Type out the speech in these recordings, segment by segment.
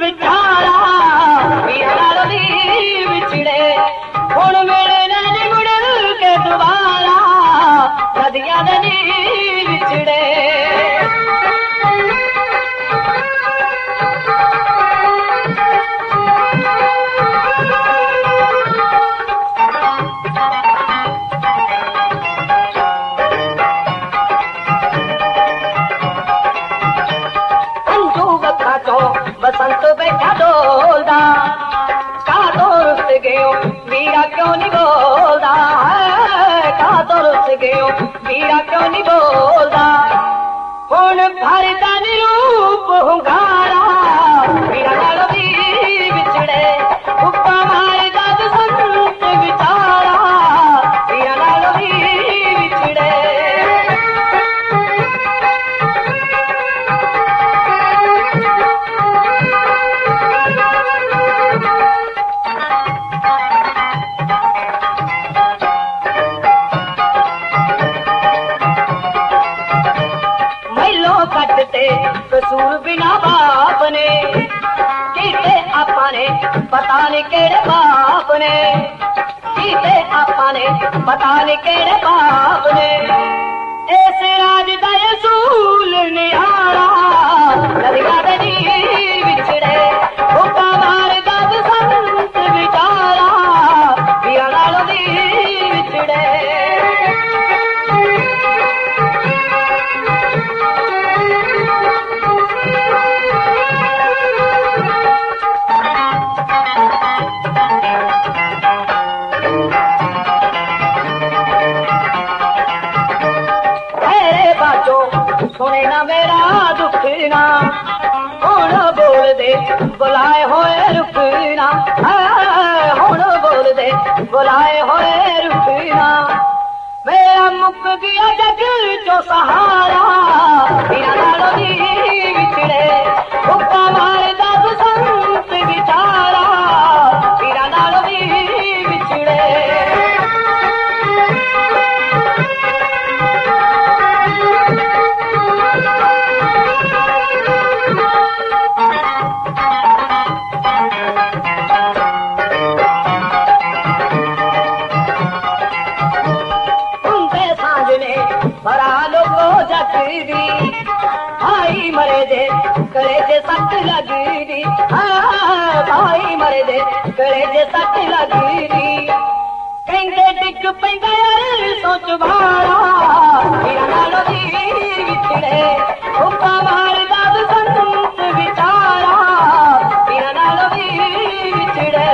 विचारा वीरा दी बिछड़े हुण मेरे नैन मुड़ के दोबारा नदियां दी बिछड़े बसंत बैठा डोलदा का तो रुस गयो वीरा क्यों नहीं बोलदा है का तो रुस गयो वीरा क्यों नहीं बोलदा हुण भरदा निरूप हुंगारा वीरा नाल दी बिछड़े हुक्का मारदा संत विचारा वीरा नाल दी बिछड़े कसूर बिना बाप ने कीते आपा ने पता नहीं केड़े बाप ने कीते आपा ने पता नहीं केड़े बाप ने इस राज दा रसूल निहारा नदियां दी बिछड़े हुक्का मारदा संत विचारा वीरा नाल दी बिछड़े सुने ना मेरा दुखना हुण बोल दे बुलाए होए रुकना हुण बोल दे बुलाए होए रुकना मेरा मुक गया जग चो सहारा वीरा नाल दी बिछड़े हुक्का मारदा संत विचारा वीरा नाल दी बिछड़े भाई मरे दे करे जे सट लगी दी भाई मरे दे करे जे सट लगी दी कहंदे डिग पैंदा सोच भाड़ा वीरा नाल दी बिछड़े हुक्का मारदा संत विचारा वीरा नाल दी बिछड़े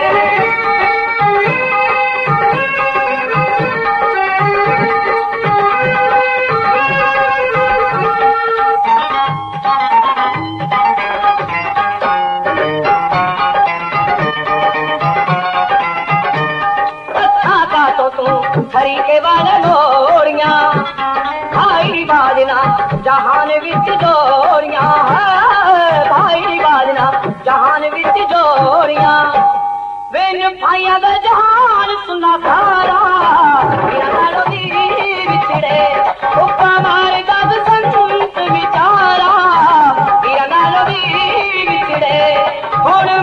हरी के वाले मोरिया भाई बाजना जहान विच जोरिया भाई बाजना जहान विच जोरिया बिन भाइया दा जहान सुना सारा वीरा नाल दी बिछड़े हुक्का मारदा संत विचारा वीरा नाल दी बिछड़े हुण